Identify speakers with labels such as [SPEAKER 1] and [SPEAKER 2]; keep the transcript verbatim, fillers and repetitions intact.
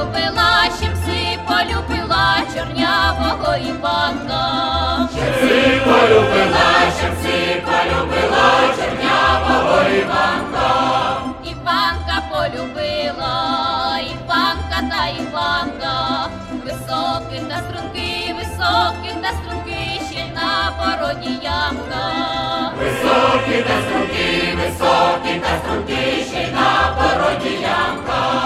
[SPEAKER 1] полюбила, чимси полюбила чорнявого Іванка.
[SPEAKER 2] Чимси полюбила, чимси полюбила чорнявого Іванка.
[SPEAKER 1] Іванка полюбила, Іванка та Іванка. Високий та стрункий, високий та стрункий, ще на породі ямка.
[SPEAKER 2] Високий та стрункий, високий та стрункий, ще й на породі ямка.